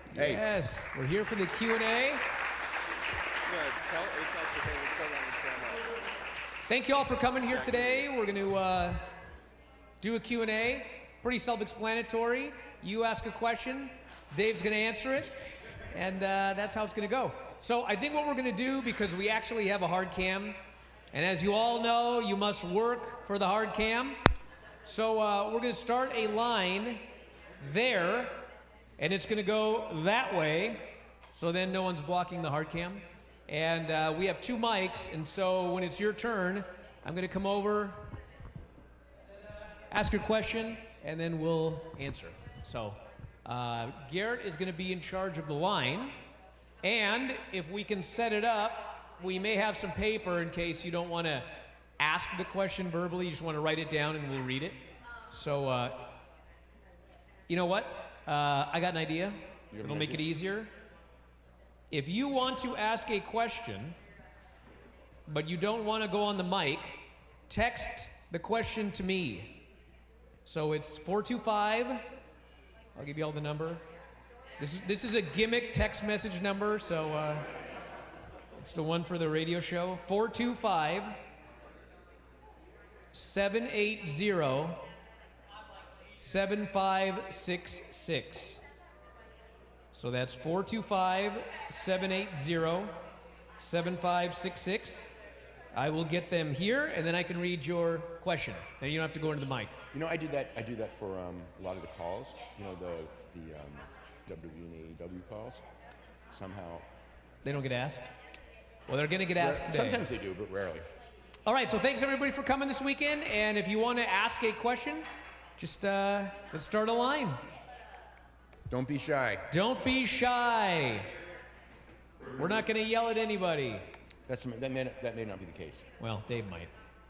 Hey. Yes, we're here for the Q&A. Thank you all for coming here today. We're going to do a Q&A. Pretty self-explanatory. You ask a question, Dave's going to answer it, and that's how it's going to go. So I think what we're going to do, because we actually have a hard cam, and as you all know, you must work for the hard cam. So we're going to start a line there, and it's going to go that way, so then no one's blocking the hard cam. And we have 2 mics, and so when it's your turn, I'm going to come over, ask your question, and then we'll answer. So Garrett is going to be in charge of the line, and if we can set it up, we may have some paper in case you don't want to ask the question verbally, you just want to write it down and we'll read it. So, you know what? I got an idea. It'll make it easier. If you want to ask a question, but you don't want to go on the mic, text the question to me. So it's 425. I'll give you all the number. This is a gimmick text message number, so it's the one for the radio show. 425 780 7566. So that's 425 780 7566. I will get them here, and then I can read your question. Then you don't have to go into the mic. You know, I do that for a lot of the calls. You know, the WWE and AEW calls. Somehow they don't get asked. Well, they're going to get asked today. Sometimes they do, but rarely. All right, so thanks everybody for coming this weekend. And if you want to ask a question, just let's start a line. Don't be shy. Don't be shy. We're not going to yell at anybody. That may not be the case. Well, Dave might.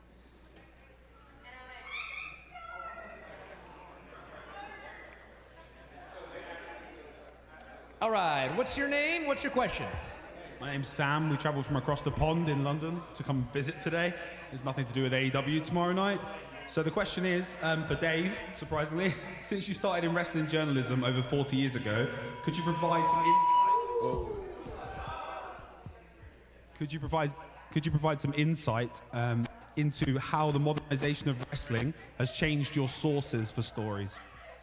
All right, what's your name? What's your question? My name's Sam. We travelled from across the pond in London to come visit today. It's nothing to do with AEW tomorrow night. So the question is, for Dave, surprisingly, since you started in wrestling journalism over 40 years ago, could you provide some insight? Could you provide some insight into how the modernization of wrestling has changed your sources for stories?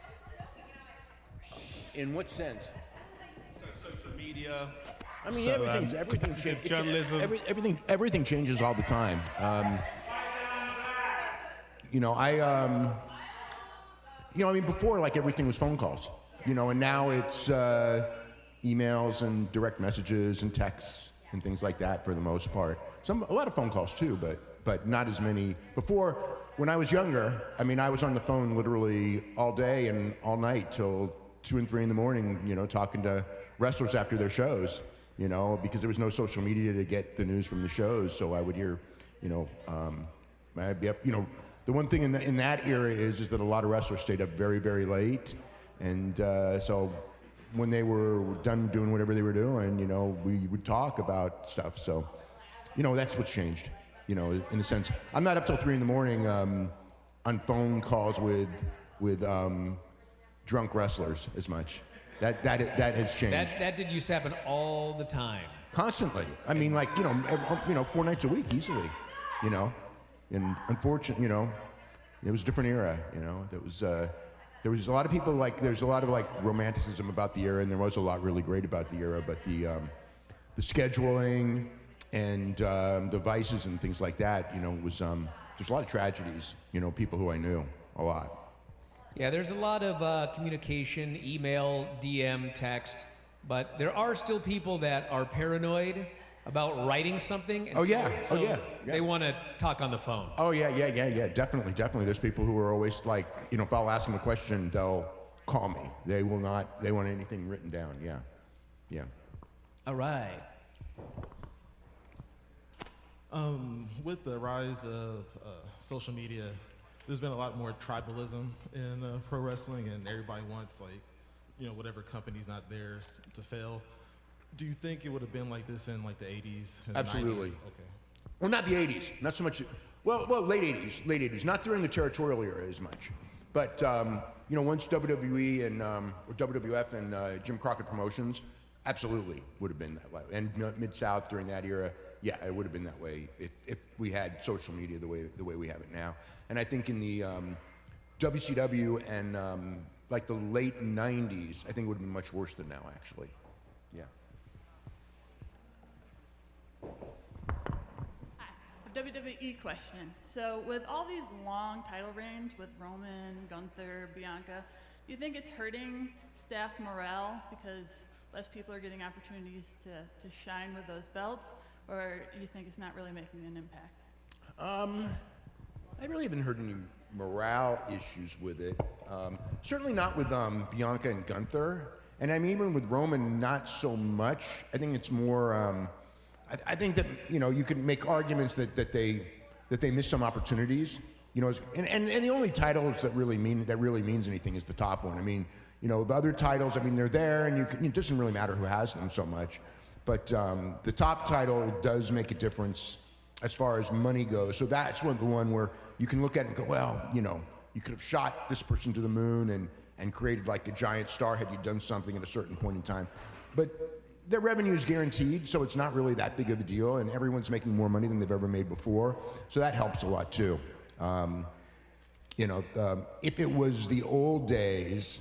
In what sense? Social media. I mean, everything's journalism. Everything changes all the time. You know, I mean, before, like, everything was phone calls. You know, and now it's emails and direct messages and texts and things like that for the most part. A lot of phone calls too, but not as many. Before, when I was younger, I mean, I was on the phone literally all day and all night till 2 and 3 in the morning, you know, talking to wrestlers after their shows, you know, because there was no social media to get the news from the shows. So I would hear, you know, I'd be up, you know, the one thing in that era is that a lot of wrestlers stayed up very, very late. And so when they were done doing whatever they were doing, you know, we would talk about stuff. So, you know, that's what's changed, you know, in the sense. I'm not up till 3 in the morning on phone calls with drunk wrestlers as much. That has changed. That used to happen all the time. Constantly. I mean, like, you know, 4 nights a week easily, you know. And unfortunately, you know, it was a different era, you know. There was a lot of people, like, there's a lot of, like, romanticism about the era, and there was a lot really great about the era, but the scheduling and the vices and things like that, you know, was there's a lot of tragedies, you know, people who I knew, a lot. Yeah, there's a lot of communication, email, DM, text, but there are still people that are paranoid about writing something. And yeah. They want to talk on the phone. Oh, yeah, definitely. There's people who are always like, you know, if I'll ask them a question, they'll call me. They want anything written down, yeah. All right. With the rise of social media, there's been a lot more tribalism in pro wrestling, and everybody wants, like, you know, whatever company's not theirs to fail. Do you think it would have been like this in, like, the 80s and Absolutely. 90s? Okay. Well, not the 80s, not so much. Well, late 80s, not during the territorial era as much. But you know, once WWE and or WWF and Jim Crockett Promotions, absolutely would have been that way. And Mid-South during that era, yeah, it would have been that way if we had social media the way we have it now. And I think in the WCW and like the late 90s, I think it would have been much worse than now, actually. Yeah. Hi, a WWE question. So with all these long title reigns with Roman, Gunther, Bianca, do you think it's hurting staff morale because less people are getting opportunities to shine with those belts, or do you think it's not really making an impact? I really haven't heard any morale issues with it. Certainly not with Bianca and Gunther. And I mean, even with Roman, not so much. I think it's more, I think that, you know, you could make arguments that they missed some opportunities. You know, and the only titles that really means anything is the top one. I mean, you know, the other titles, I mean, they're there, and it doesn't really matter who has them so much. But the top title does make a difference as far as money goes. So that's the one where you can look at it and go, well, you know, you could have shot this person to the moon and created like a giant star had you done something at a certain point in time. But their revenue is guaranteed, so it's not really that big of a deal, and everyone's making more money than they've ever made before. So that helps a lot too. You know, if it was the old days,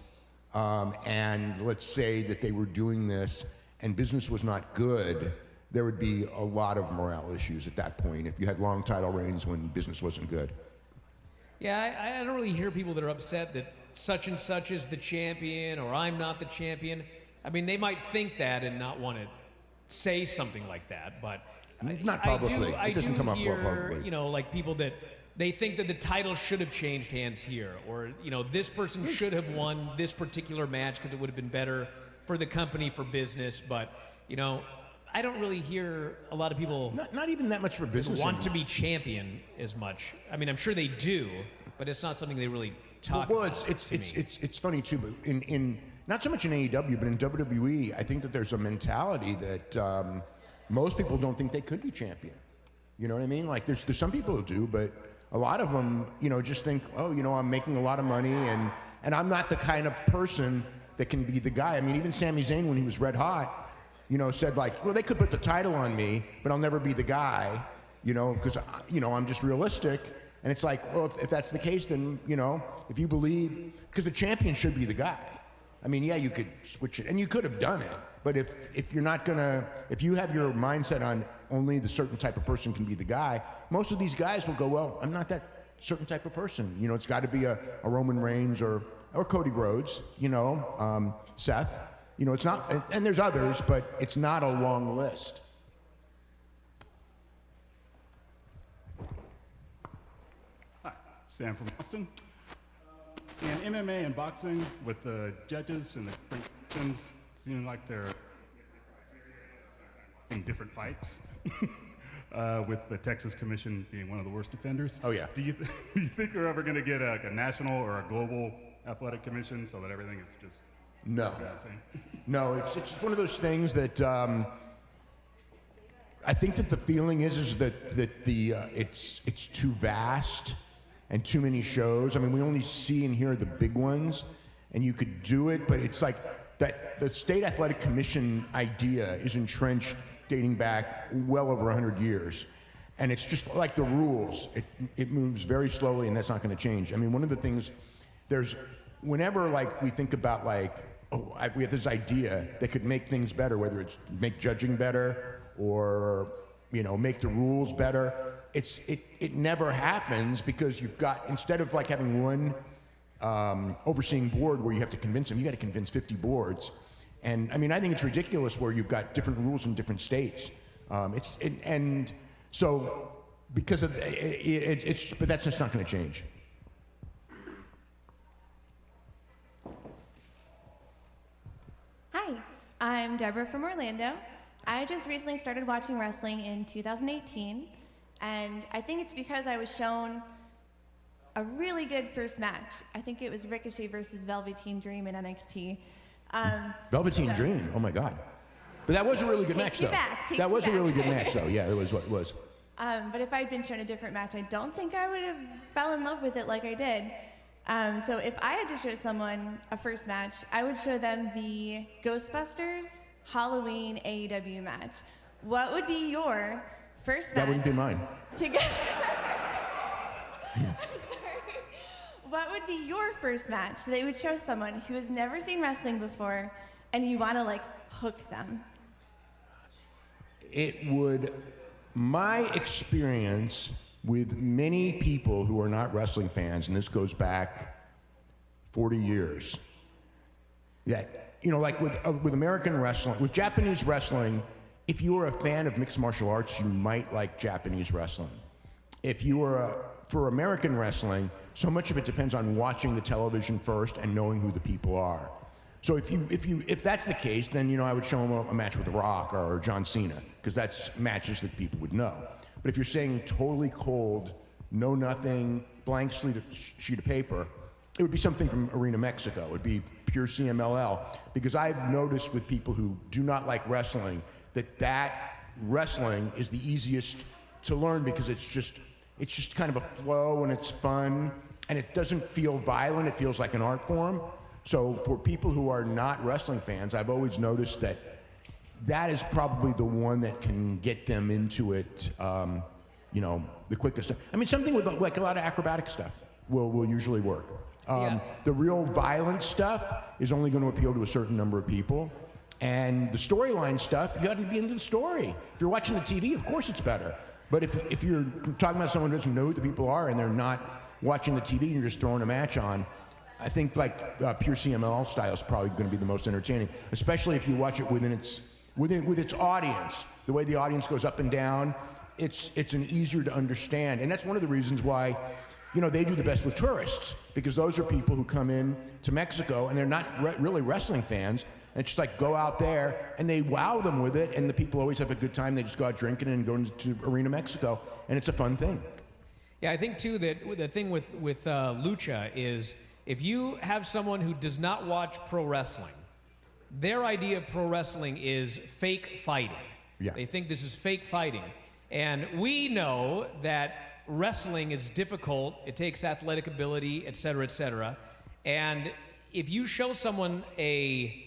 and let's say that they were doing this and business was not good, there would be a lot of morale issues at that point if you had long title reigns when business wasn't good. Yeah, I don't really hear people that are upset that such and such is the champion or I'm not the champion. I mean, they might think that and not want to say something like that, but not publicly. I it doesn't do come up hear, well publicly. You know, like people that they think that the title should have changed hands here, or you know, this person should have won this particular match because it would have been better for the company, for business. But you know, I don't really hear a lot of people not even that much for business want to be champion as much. I mean, I'm sure they do, but it's not something they really talk about. Well, it's funny too, but in not so much in AEW, but in WWE, I think that there's a mentality that most people don't think they could be champion. You know what I mean? Like there's some people who do, but a lot of them, you know, just think, oh, you know, I'm making a lot of money and I'm not the kind of person that can be the guy. I mean, even Sami Zayn, when he was red hot, you know, said like, well, they could put the title on me, but I'll never be the guy, you know, because, you know, I'm just realistic. And it's like, well, if that's the case, then, you know, if you believe, because the champion should be the guy. I mean, yeah, you could switch it, and you could have done it, but if you're not gonna, if you have your mindset on only the certain type of person can be the guy, most of these guys will go, well, I'm not that certain type of person. You know, it's got to be a Roman Reigns or Cody Rhodes, you know, Seth. You know, it's not, and there's others, but it's not a long list. Hi, Sam from Boston. In MMA and boxing, with the judges and the predictions, seem like they're in different fights, with the Texas Commission being one of the worst offenders. Oh, yeah. Do you think we're ever going to get a national or a global athletic commission so that everything is just... No. No, it's one of those things that I think that the feeling is that the it's too vast and too many shows. I mean, we only see and hear the big ones, and you could do it, but it's like that the State Athletic Commission idea is entrenched dating back well over 100 years. And it's just like the rules. It moves very slowly, and that's not going to change. I mean, one of the things, whenever like we think about like, we have this idea that could make things better, whether it's make judging better or, you know, make the rules better. It never happens because you've got, instead of like having one overseeing board where you have to convince them, you got to convince 50 boards. And I mean, I think it's ridiculous where you've got different rules in different states. And so because of but that's just not going to change. Hi, I'm Deborah from Orlando. I just recently started watching wrestling in 2018, and I think it's because I was shown a really good first match. I think it was Ricochet versus Velveteen Dream in NXT. Velveteen Dream, oh my God. But that was a really good match, though. That was a really good match, though. Yeah, it was what it was. But if I'd been shown a different match, I don't think I would have fell in love with it like I did. So if I had to show someone a first match, I would show them the Ghostbusters Halloween AEW match. What would be your first match? That wouldn't be mine. To get I'm sorry. What would be your first match they would show someone who has never seen wrestling before and you want to like hook them? It would, my experience with many people who are not wrestling fans, and this goes back 40 years, that, you know, like with American wrestling, with Japanese wrestling, if you are a fan of mixed martial arts, you might like Japanese wrestling. If you are for American wrestling, so much of it depends on watching the television first and knowing who the people are. So if that's the case, then, you know, I would show them a match with The Rock or John Cena, because that's matches that people would know. But if you're saying totally cold, know nothing, blank sheet of paper, it would be something from Arena Mexico. It would be pure CMLL, because I've noticed with people who do not like wrestling that wrestling is the easiest to learn, because it's just kind of a flow and it's fun and it doesn't feel violent. It feels like an art form. So for people who are not wrestling fans, I've always noticed that is probably the one that can get them into it, you know, the quickest. I mean, something with like a lot of acrobatic stuff will usually work. The real violent stuff is only going to appeal to a certain number of people. And the storyline stuff, you got to be into the story. If you're watching the TV, of course it's better. But if you're talking about someone who doesn't know who the people are and they're not watching the TV and you're just throwing a match on, I think like pure CMLL style is probably going to be the most entertaining, especially if you watch it with its audience. The way the audience goes up and down, it's an easier to understand, and that's one of the reasons why, you know, they do the best with tourists, because those are people who come in to Mexico and they're not really wrestling fans. And it's just like go out there and they wow them with it, and the people always have a good time. They just go out drinking and go into Arena Mexico, and it's a fun thing. Yeah, I think too that the thing with lucha is if you have someone who does not watch pro wrestling, their idea of pro wrestling is fake fighting. Yeah. They think this is fake fighting. And we know that wrestling is difficult. It takes athletic ability, et cetera, et cetera. And if you show someone a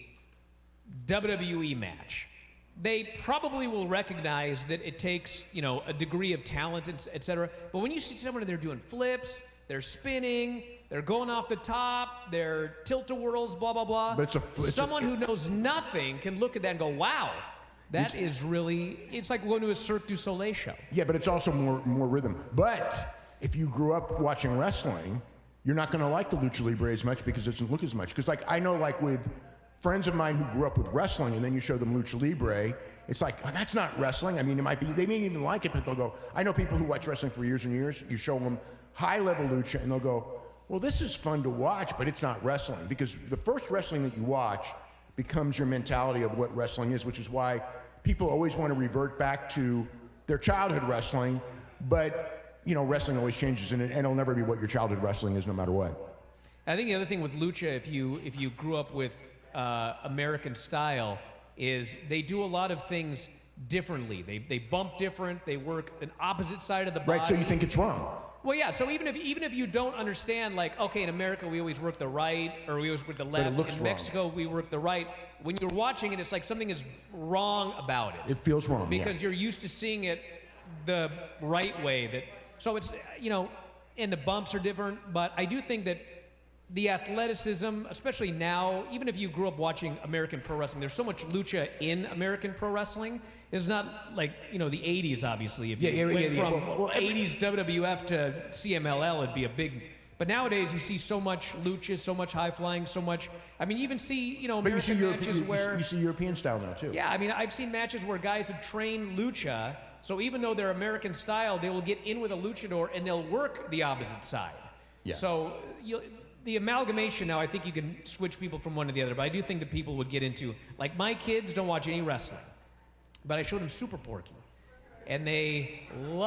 WWE match, they probably will recognize that it takes, you know, a degree of talent, et cetera. But when you see someone, they're doing flips, they're spinning, they're going off the top, they're tilt-a-whirls, blah, blah, blah. But someone who knows nothing can look at that and go, wow, that is really, it's like going to a Cirque du Soleil show. Yeah, but it's also more rhythm. But if you grew up watching wrestling, you're not going to like the Lucha Libre as much because it doesn't look as much. Because like I know, like with friends of mine who grew up with wrestling, and then you show them Lucha Libre, it's like, oh, that's not wrestling. I mean, it might be, they may even like it, but they'll go, I know people who watch wrestling for years and years, you show them high-level lucha, and they'll go, well, this is fun to watch, but it's not wrestling. Because the first wrestling that you watch becomes your mentality of what wrestling is, which is why people always want to revert back to their childhood wrestling, but, you know, wrestling always changes, and it'll never be what your childhood wrestling is no matter what. I think the other thing with lucha, if you grew up with American style, is they do a lot of things differently. They bump different. They work an opposite side of the body. Right, so you think it's wrong. Well, yeah. So even if you don't understand, like, okay, in America we always work the right, or we always work the left. In Mexico we work the right. When you're watching it, it's like something is wrong about it. It feels wrong because you're used to seeing it the right way. So it's, you know, and the bumps are different. But I do think that the athleticism, especially now, even if you grew up watching American pro wrestling, there's so much lucha in American pro wrestling. It's not like, you know, the 80s, obviously. If you went from 80s WWF to CMLL, it'd be a big... But nowadays, you see so much lucha, so much high flying, so much... I mean, you even see, you know, American matches where... You see European style now, too. Yeah, I mean, I've seen matches where guys have trained lucha, so even though they're American style, they will get in with a luchador and they'll work the opposite side. Yeah. So... The amalgamation now, I think you can switch people from one to the other, but I do think that people would get into, like, my kids don't watch any wrestling, but I showed them Super Porky, and they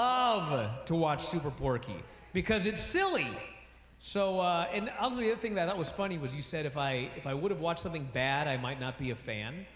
love to watch Super Porky because it's silly. So, and also the other thing that I thought was funny was you said if I would have watched something bad, I might not be a fan.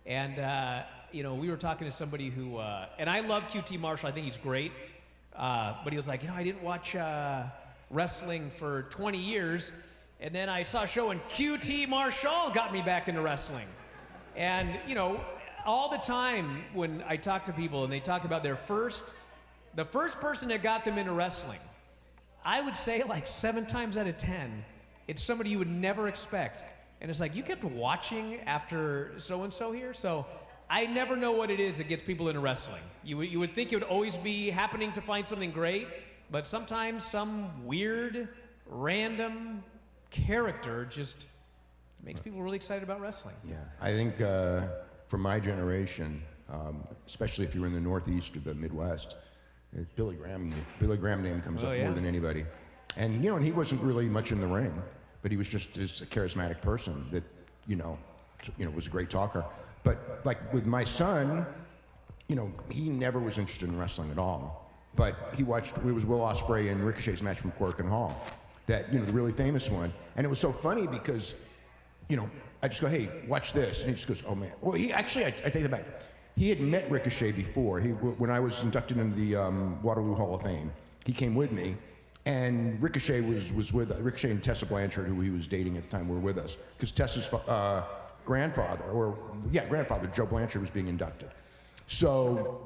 And, you know, we were talking to somebody who, and I love QT Marshall, I think he's great, but he was like, you know, I didn't watch wrestling for 20 years. And then I saw a show and QT Marshall got me back into wrestling. And, you know, all the time when I talk to people and they talk about the first person that got them into wrestling, I would say like 7 times out of 10, it's somebody you would never expect. And it's like, you kept watching after so-and-so here? So I never know what it is that gets people into wrestling. You would think it would always be happening to find something great, but sometimes some weird, random character just makes people really excited about wrestling. Yeah, I think for my generation, especially if you're in the Northeast or the Midwest, Billy Graham name comes up more than anybody. And, you know, and he wasn't really much in the ring, but he was just this charismatic person that, you know, was a great talker. But like with my son, you know, he never was interested in wrestling at all. But it was Will Ospreay and Ricochet's match from Korakuen Hall, that, you know, the really famous one. And it was so funny because, you know, I just go, hey, watch this. And he just goes, oh man. Well, I take that back. He had met Ricochet before. When I was inducted into the Waterloo Hall of Fame, he came with me. And Ricochet was with us. Ricochet and Tessa Blanchard, who he was dating at the time, were with us. Because Tessa's grandfather, Joe Blanchard, was being inducted. So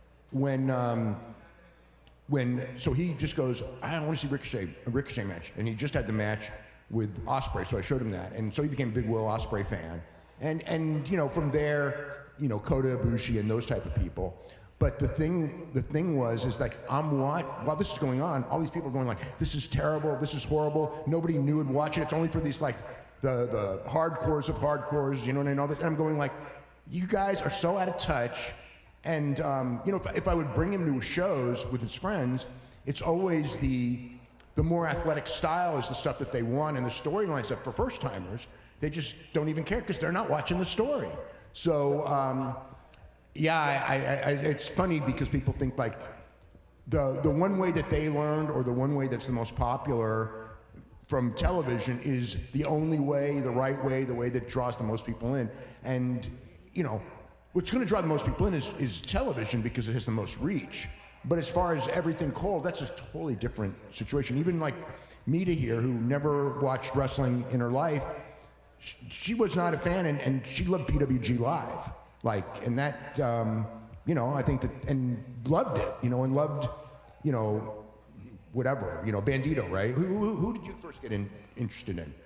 so he just goes, I want to see a Ricochet match. And he just had the match with Ospreay, so I showed him that. And so he became a big Will Ospreay fan. And you know, from there, you know, Kota Ibushi and those type of people. But the thing was like, while this is going on, all these people are going like, this is terrible, this is horrible, nobody new would watch it, it's only for these like, the hardcores of hardcores, you know, and all that. And I'm going like, you guys are so out of touch. And, you know, if I would bring him to shows with his friends, it's always the more athletic style is the stuff that they want, and the storyline stuff for first-timers, they just don't even care because they're not watching the story. So, yeah, it's funny because people think like the one way that they learned, or the one way that's the most popular from television, is the only way, the right way, the way that draws the most people in. And, you know, what's going to draw the most people in is television because it has the most reach. But as far as everything cold, that's a totally different situation. Even like Mita here, who never watched wrestling in her life, she was not a fan, and she loved PWG Live. Like, and that, you know, I think that, and loved it, you know, and loved, you know, whatever, you know, Bandito, right? Who did you first get interested in?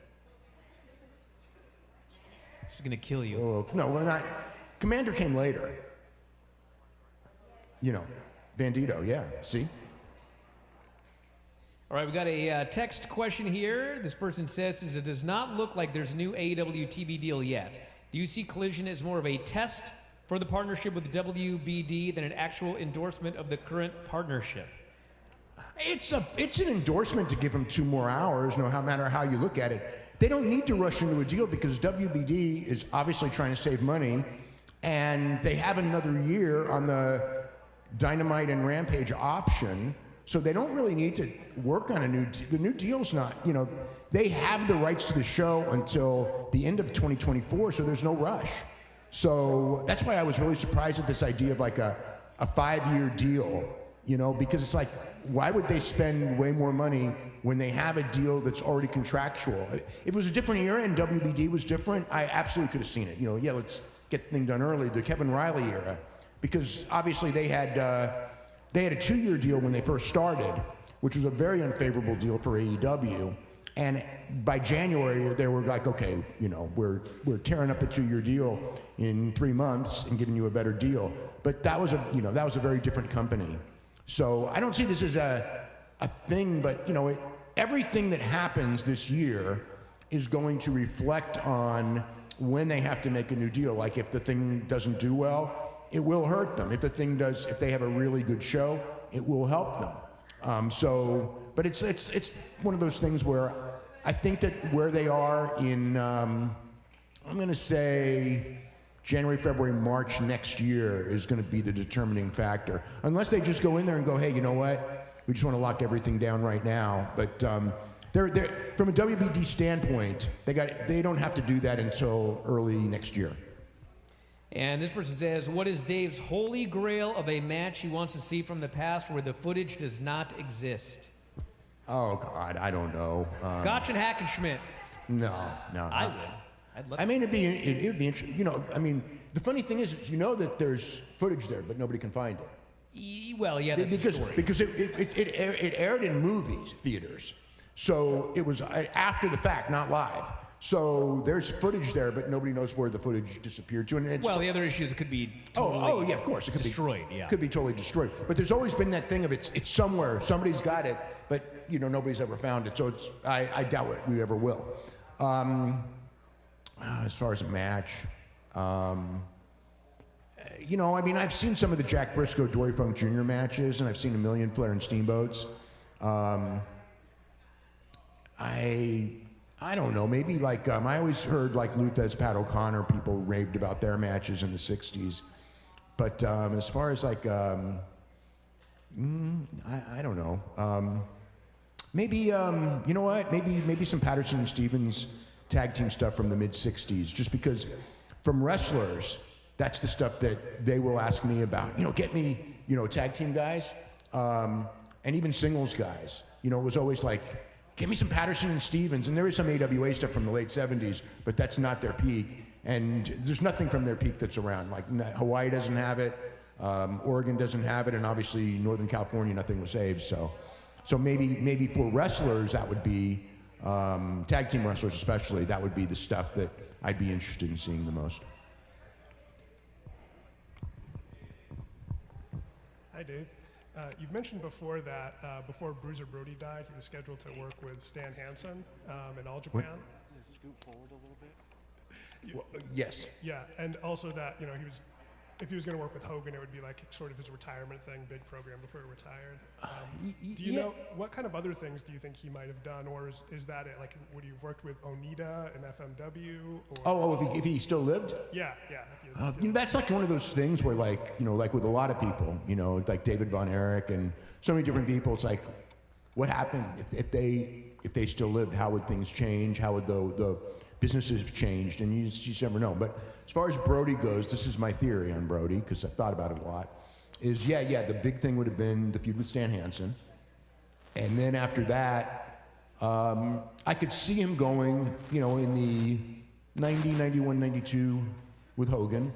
She's going to kill you. Oh, no, we're not. Commander came later. You know, Bandito, yeah, see? All right, we got a text question here. This person says, it does not look like there's a new AEW TV deal yet. Do you see Collision as more of a test for the partnership with WBD than an actual endorsement of the current partnership? It's an endorsement to give them 2 more hours, no matter how you look at it. They don't need to rush into a deal because WBD is obviously trying to save money, and they have another year on the Dynamite and Rampage option, so they don't really need to work on a new deal. The new deal's not, you know, they have the rights to the show until the end of 2024, so there's no rush. So that's why I was really surprised at this idea of like a 5-year deal, you know, because it's like, why would they spend way more money when they have a deal that's already contractual? If it was a different era and WBD was different, I absolutely could have seen it. You know, yeah, let's get the thing done early, the Kevin Riley era, because obviously they had a 2-year deal when they first started, which was a very unfavorable deal for AEW. And by January, they were like, okay, you know, we're tearing up the 2-year deal in 3 months and giving you a better deal. But that was a very different company. So I don't see this as a thing, but you know, everything that happens this year is going to reflect on when they have to make a new deal. Like if the thing doesn't do well, it will hurt them. If they have a really good show, it will help them. But it's one of those things where I think that where they are in, I'm going to say January, February, March next year is going to be the determining factor. Unless they just go in there and go, hey, you know what? We just want to lock everything down right now. But they're from a WBD standpoint, they don't have to do that until early next year. And this person says, what is Dave's holy grail of a match he wants to see from the past where the footage does not exist? Oh God, I don't know. Gotch and Hackenschmidt. No. I would. I'd love I mean, it'd be interesting. You know, I mean, the funny thing is, you know that there's footage there, but nobody can find it. Well, yeah, that's the story. Because it aired in movies theaters, so it was after the fact, not live. So there's footage there, but nobody knows where the footage disappeared to. And it's, Well, the other issue is it could be totally yeah, of course, it could destroyed. be Yeah, could be totally destroyed. But there's always been that thing of it's somewhere, somebody's got it, but you know nobody's ever found it. So I doubt it we ever will. As far as a match, you know, I mean, I've seen some of the Jack Briscoe Dory Funk Jr. matches, and I've seen a million Flair and Steamboats. I don't know, maybe like, I always heard like Luthez, Pat O'Connor, people raved about their matches in the 60s. But as far as like, I don't know. Maybe, you know what, maybe some Patterson and Stevens tag team stuff from the mid-60s, just because from wrestlers, that's the stuff that they will ask me about. You know, get me, you know, tag team guys, and even singles guys. You know, it was always like, give me some Patterson and Stevens. And there is some AWA stuff from the late 70s, but that's not their peak. And there's nothing from their peak that's around. Like Hawaii doesn't have it, Oregon doesn't have it, and obviously Northern California, nothing was saved. So maybe for wrestlers, that would be, tag team wrestlers especially, that would be the stuff that I'd be interested in seeing the most. Hi, Dave. You've mentioned before that before Bruiser Brody died, he was scheduled to work with Stan Hansen in All Japan. Scoot forward a little bit. Well, yes. Yeah, and also that, you know, if he was going to work with Hogan, it would be like sort of his retirement thing, big program before he retired. Do you know what kind of other things do you think he might have done, or is that it? Like, would he have worked with Onita and FMW? Or, If he still lived? Yeah. You know, that's like one of those things where, like, you know, like with a lot of people, you know, like David Von Erich and so many different people, it's like, what happened if they still lived? How would things change? How would the businesses have changed? And you just never know. But as far as Brody goes, this is my theory on Brody, because I've thought about it a lot, is the big thing would have been the feud with Stan Hansen. And then after that, I could see him going, you know, in the 90, 91, 92 with Hogan.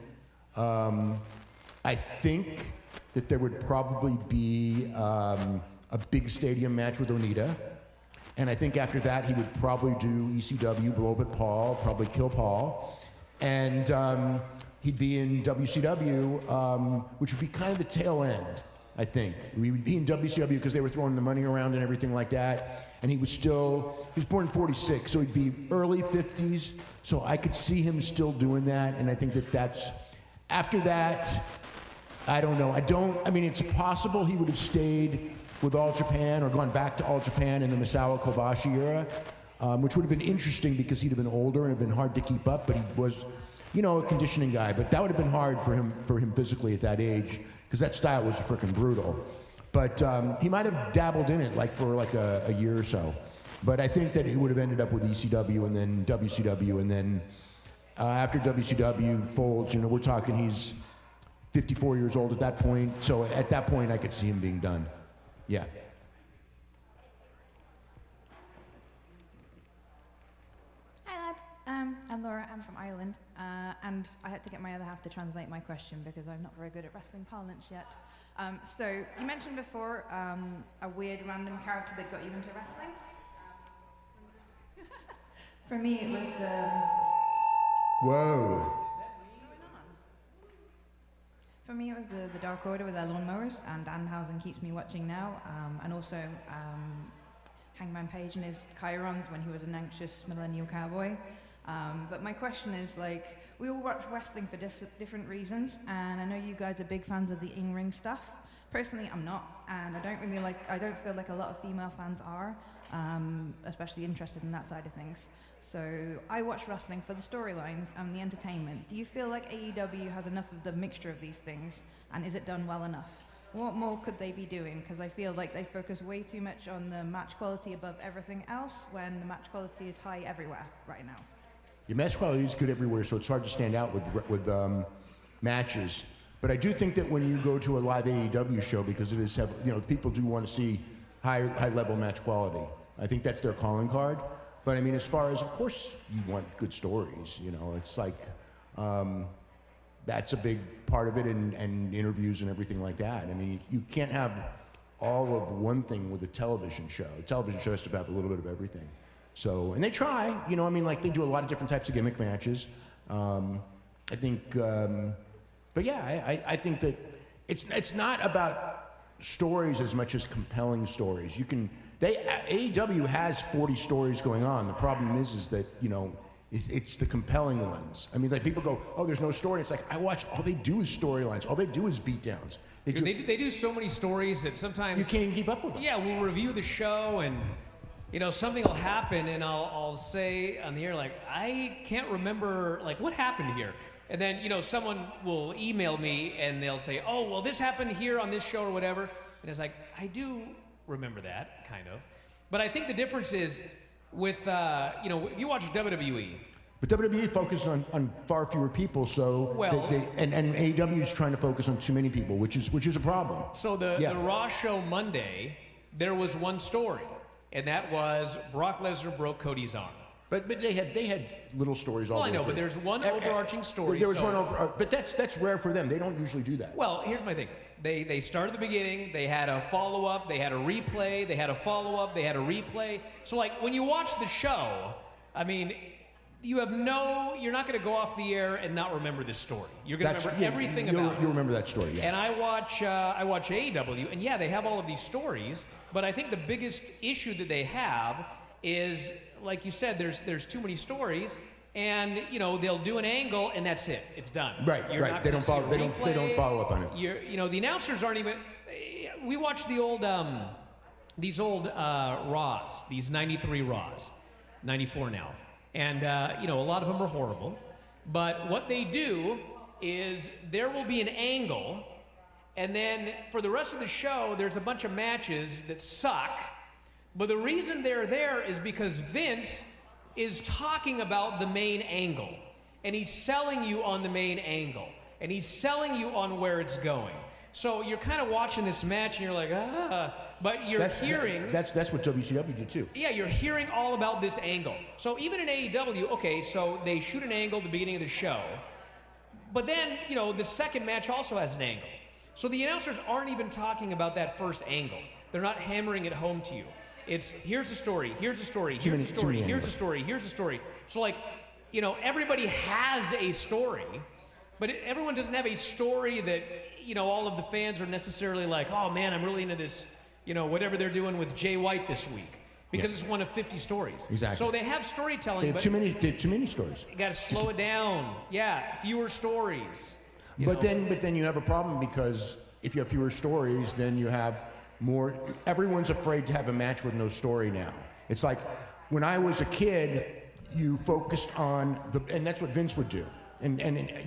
I think that there would probably be a big stadium match with Onita. And I think after that, he would probably do ECW, blow up at Paul, probably kill Paul. And he'd be in WCW, which would be kind of the tail end, I think. We would be in WCW because they were throwing the money around and everything like that. And he was born in 46, so he'd be early 50s. So I could see him still doing that. And I think that's, after that, I don't know. I mean, it's possible he would have stayed with All Japan or gone back to All Japan in the Misawa Kobashi era, which would have been interesting because he'd have been older and it would have been hard to keep up, but he was, you know, a conditioning guy. But that would have been hard for him physically at that age, because that style was freaking brutal. But he might have dabbled in it like for like a year or so. But I think that he would have ended up with ECW and then WCW, and then after WCW folds, you know, we're talking he's 54 years old at that point. So at that point, I could see him being done. Yeah. Hi lads, I'm Laura, I'm from Ireland, and I had to get my other half to translate my question because I'm not very good at wrestling parlance yet. So you mentioned before a weird random character that got you into wrestling. For me it was the... Whoa. For me, it was the Dark Order with their lawnmowers, and Danhausen keeps me watching now, and also Hangman Page and his chirons when he was an anxious millennial cowboy. But my question is, like, we all watch wrestling for different reasons, and I know you guys are big fans of the in-ring stuff. Personally, I'm not, and I don't feel like a lot of female fans are, especially interested in that side of things. So I watch wrestling for the storylines and the entertainment. Do you feel like AEW has enough of the mixture of these things, and is it done well enough? What more could they be doing? Because I feel like they focus way too much on the match quality above everything else, when the match quality is high everywhere right now. Your match quality is good everywhere, so it's hard to stand out with matches. But I do think that when you go to a live AEW show, because it is, you know, people do want to see high level match quality. I think that's their calling card. But I mean, as far as, of course, you want good stories. You know, it's like that's a big part of it, and interviews and everything like that. I mean, you can't have all of one thing with a television show. A television show has to have a little bit of everything. So, and they try. You know, I mean, like they do a lot of different types of gimmick matches. I think, but yeah, I think that it's not about stories as much as compelling stories. AEW has 40 stories going on. The problem is that, you know, it's the compelling ones. I mean, like people go, oh, there's no story. It's like, I watch, all they do is storylines. All they do is beatdowns. They do so many stories that sometimes you can't even keep up with them. Yeah, we'll review the show and, you know, something will happen and I'll say on the air, like, I can't remember, like, what happened here? And then, you know, someone will email me and they'll say, oh, well, this happened here on this show or whatever. And it's like, I do remember that, kind of. But I think the difference is with, you know, if you watch WWE. But WWE focuses on far fewer people, so and AEW is trying to focus on too many people, which is a problem. So the Raw show Monday, there was one story, and that was Brock Lesnar broke Cody's arm. But they had little stories all the way I know, through. but there's one overarching story. There was one over, but that's rare for them. They don't usually do that. Well, here's my thing. They started at the beginning, they had a follow-up, they had a replay, they had a follow-up, they had a replay. So like when you watch the show, I mean, you're not going to go off the air and not remember this story. You're going to remember everything about it. You'll remember that story, yeah. And I watch AEW, and yeah, they have all of these stories, but I think the biggest issue that they have is, like you said, there's too many stories, and you know they'll do an angle, and that's it. It's done. Right. They don't follow. They don't follow up on it. You know, the announcers aren't even. We watch the old these old Raws, these '93 Raws, '94 now. And, you know, a lot of them are horrible. But what they do is there will be an angle, and then for the rest of the show, there's a bunch of matches that suck. But the reason they're there is because Vince is talking about the main angle. And he's selling you on the main angle. And he's selling you on where it's going. So you're kind of watching this match, and you're like, but you're hearing... That's what WCW did too. Yeah, you're hearing all about this angle. So even in AEW, okay, so they shoot an angle at the beginning of the show, but then, you know, the second match also has an angle. So the announcers aren't even talking about that first angle. They're not hammering it home to you. It's, here's the story, here's the story, here's the story, here's the story, here's the story. So like, you know, everybody has a story, but everyone doesn't have a story that, you know, all of the fans are necessarily like, oh man, I'm really into this, you know, whatever they're doing with Jay White this week, because it's one of 50 stories. Exactly. So they have storytelling, they have too many stories. You got to slow it down. Yeah, fewer stories. But then you have a problem, because if you have fewer stories, then you have more. Everyone's afraid to have a match with no story now. It's like when I was a kid, you focused on and that's what Vince would do. And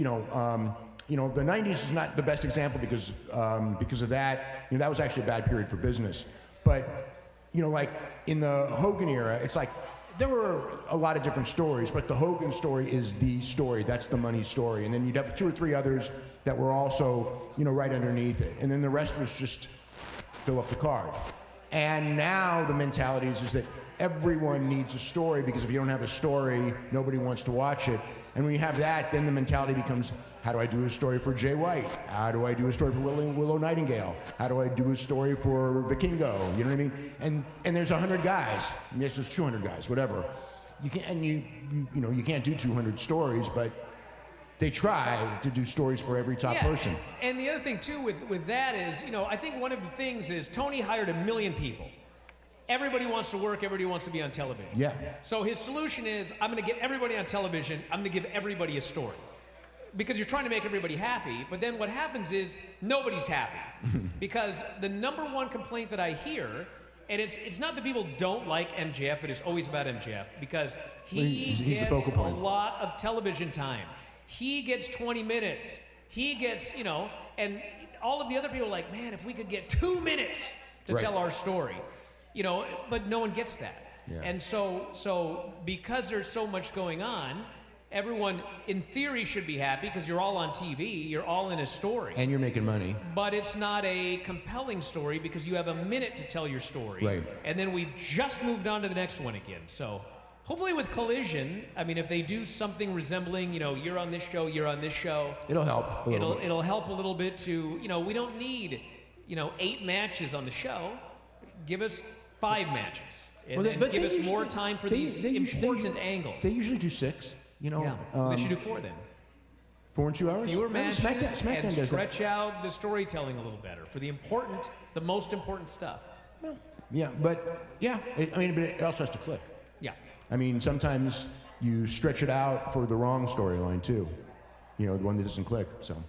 you know, the 90s is not the best example because of that. You know, that was actually a bad period for business. But, you know, like in the Hogan era, it's like there were a lot of different stories, but the Hogan story is the story. That's the money story. And then you'd have 2 or 3 others that were also, you know, right underneath it. And then the rest was just fill up the card. And now the mentality is that everyone needs a story, because if you don't have a story, nobody wants to watch it. And when you have that, then the mentality becomes, how do I do a story for Jay White? How do I do a story for Willow Nightingale? How do I do a story for Vikingo? You know what I mean? And there's 100 guys. Yes, there's 200 guys, whatever. You can't, and you can't do 200 stories, but they try to do stories for every top person. And the other thing too with that is, you know, I think one of the things is Tony hired 1 million people. Everybody wants to work, everybody wants to be on television. Yeah. So his solution is, I'm going to get everybody on television, I'm going to give everybody a story. Because you're trying to make everybody happy, but then what happens is nobody's happy. Because the #1 complaint that I hear, and it's not that people don't like MJF, but it's always about MJF, because he's gets a lot of television time. He gets 20 minutes. He gets, you know, and all of the other people are like, man, if we could get 2 minutes to tell our story. You know, but no one gets that. Yeah. And so because there's so much going on, everyone, in theory, should be happy because you're all on TV, you're all in a story. And you're making money. But it's not a compelling story because you have a minute to tell your story. Right. And then we've just moved on to the next one again. So hopefully with Collision, I mean, if they do something resembling, you know, you're on this show, you're on this show. It'll help a little bit. It'll help a little bit to, you know, we don't need, you know, 8 matches on the show. Give us 5 matches. And then give us more time for these important angles. They usually do 6. You know, yeah. They should do 4 then. 4 in 2 hours? Fewer matches SmackDown and does stretch out the storytelling a little better for the most important stuff. Yeah, but but it also has to click. Yeah. I mean, sometimes you stretch it out for the wrong storyline too. You know, the one that doesn't click. So.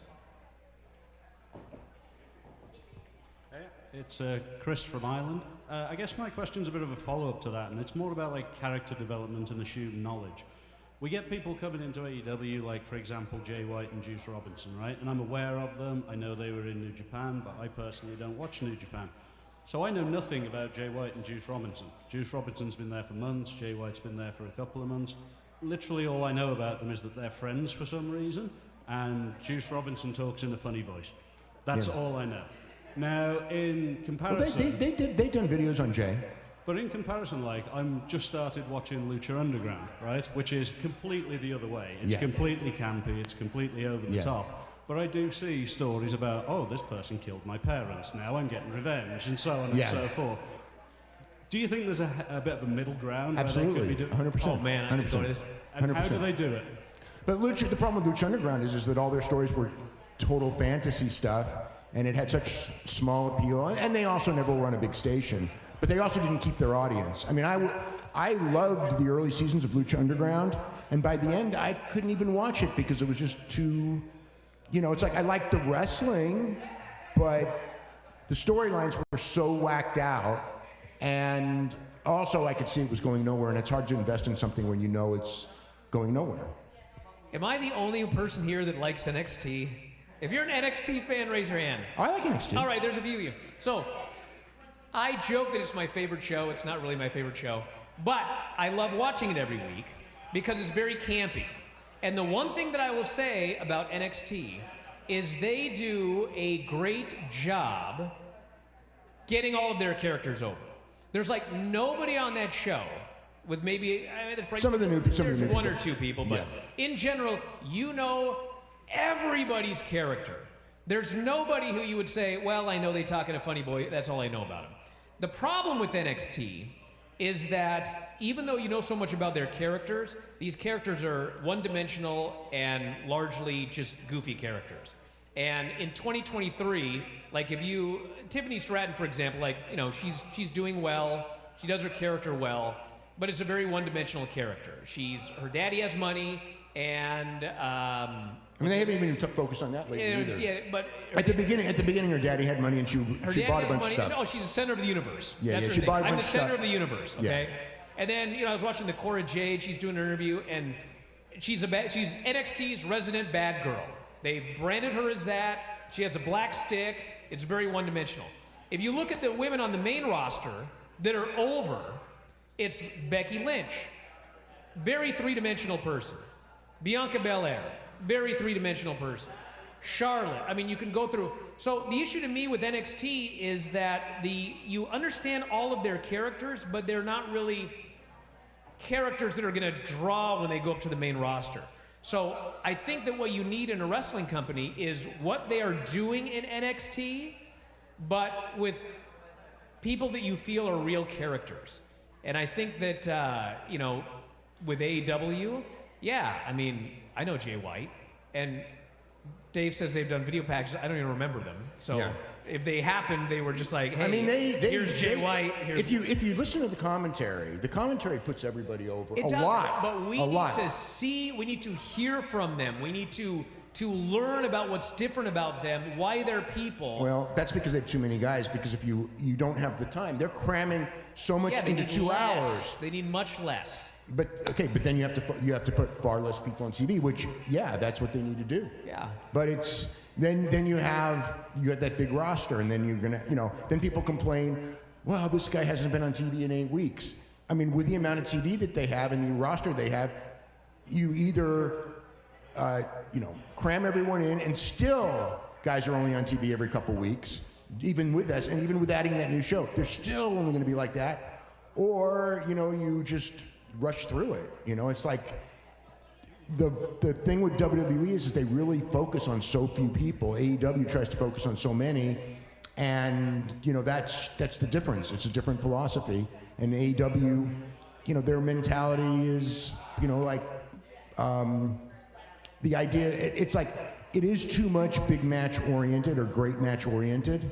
It's Chris from Ireland. I guess my question's a bit of a follow-up to that, and it's more about like character development and assumed knowledge. We get people coming into AEW, like for example Jay White and Juice Robinson, right? And I'm aware of them. I know they were in New Japan, but I personally don't watch New Japan. So I know nothing about Jay White and Juice Robinson. Juice Robinson's been there for months. Jay White's been there for a couple of months. Literally all I know about them is that they're friends for some reason, and Juice Robinson talks in a funny voice. That's all I know. Now, in comparison... Well, they've done videos on Jay. But in comparison, like, I'm just started watching Lucha Underground, right? Which is completely the other way. It's completely campy, it's completely over the top. But I do see stories about, oh, this person killed my parents, now I'm getting revenge, and so on and so forth. Do you think there's a bit of a middle ground? Absolutely, where they could be 100%. Oh, man, I didn't know this. And how do they do it? But the problem with Lucha Underground is that all their stories were total fantasy stuff, and it had such small appeal, and they also never run a big station. But they also didn't keep their audience. I mean, I loved the early seasons of Lucha Underground, and by the end, I couldn't even watch it because it was just too, you know, it's like I liked the wrestling, but the storylines were so whacked out, and also I could see it was going nowhere, and it's hard to invest in something when you know it's going nowhere. Am I the only person here that likes NXT? If you're an NXT fan, raise your hand. I like NXT. All right, there's a few of you. So, I joke that it's my favorite show. It's not really my favorite show. But I love watching it every week because it's very campy. And the one thing that I will say about NXT is they do a great job getting all of their characters over. There's like nobody on that show with maybe some of the new one or two people, but in general, you know everybody's character. There's nobody who you would say, well, I know they talk in a funny voice, that's all I know about them. The problem with NXT is that even though you know so much about their characters, these characters are one-dimensional and largely just goofy characters. And in 2023, like if you, Tiffany Stratton, for example, like, you know, she's doing well, she does her character well, but it's a very one-dimensional character. Her daddy has money, and I mean, they haven't even focused on that lately either. Yeah, but at the beginning, her daddy had money, and she bought a bunch of stuff. No, she's the center of the universe. Yeah, That's she her bought a thing. bunch of stuff. I'm the center of the universe. Okay. And then, you know, I was watching the Cora Jade. She's doing an interview, and she's NXT's resident bad girl. They branded her as that. She has a black stick. It's very one-dimensional. If you look at the women on the main roster that are over, it's Becky Lynch, very three-dimensional person. Bianca Belair, very three-dimensional person. Charlotte, I mean, you can go through. So the issue to me with NXT is that you understand all of their characters, but they're not really characters that are going to draw when they go up to the main roster. So I think that what you need in a wrestling company is what they are doing in NXT, but with people that you feel are real characters. And I think that, you know, with AEW, yeah, I mean, I know Jay White, and Dave says they've done video packages. I don't even remember them. So if they happened, they were just like, hey, I mean, here's Jay White. If you listen to the commentary puts everybody over it a does, lot. But we need to see, we need to hear from them. We need to learn about what's different about them, why they're people. Well, that's because they have too many guys, because if you don't have the time, they're cramming so much into 2 hours. They need much less. But then you have to put far less people on TV, which that's what they need to do. Yeah. But it's then you have that big roster, and then you're gonna then people complain, well, this guy hasn't been on TV in 8 weeks. I mean, with the amount of TV that they have and the roster they have, you either cram everyone in, and still guys are only on TV every couple weeks, even with us, and even with adding that new show, they're still only going to be like that. Or you just rush through it. It's like the thing with WWE is they really focus on so few people. AEW tries to focus on so many, and that's the difference. It's a different philosophy. And AEW, their mentality is the idea. It's like it is too much big match oriented or great match oriented.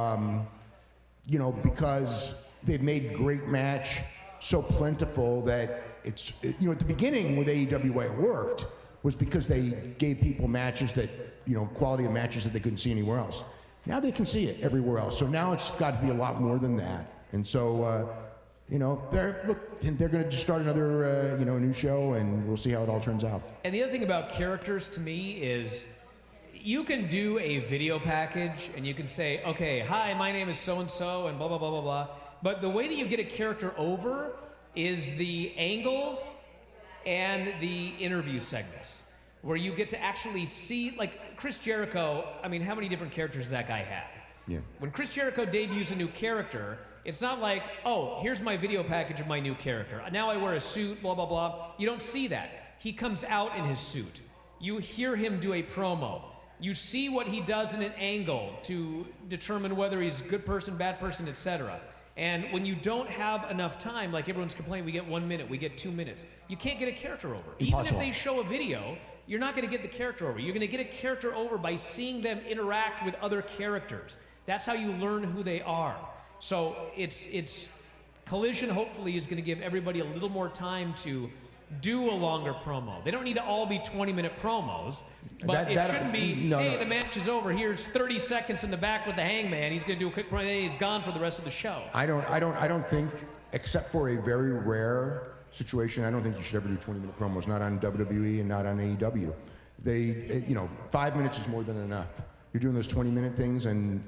Because they've made great match so plentiful that at the beginning with AEW, why it worked was because they gave people matches that, quality of matches that they couldn't see anywhere else. Now they can see it everywhere else. So now it's got to be a lot more than that. And so, they're going to just start another, new show, and we'll see how it all turns out. And the other thing about characters to me is you can do a video package and you can say, okay, hi, my name is so-and-so and blah, blah, blah, blah, blah. But the way that you get a character over is the angles and the interview segments, where you get to actually see, like Chris Jericho, I mean, how many different characters does that guy have? Yeah. When Chris Jericho debuts a new character, it's not like, oh, here's my video package of my new character. Now I wear a suit, blah, blah, blah. You don't see that. He comes out in his suit. You hear him do a promo. You see what he does in an angle to determine whether he's a good person, bad person, etc. And when you don't have enough time, like everyone's complaining, we get 1 minute, we get 2 minutes. You can't get a character over. Impossible. Even if they show a video, you're not going to get the character over. You're going to get a character over by seeing them interact with other characters. That's how you learn who they are. So it's Collision hopefully is going to give everybody a little more time to do a longer promo. They don't need to all be 20-minute promos, but it shouldn't be, the match is over. Here's 30 seconds in the back with the Hangman. He's going to do a quick promo, and he's gone for the rest of the show. I don't think, except for a very rare situation, I don't think you should ever do 20-minute promos. Not on WWE and not on AEW. 5 minutes is more than enough. You're doing those 20-minute things, and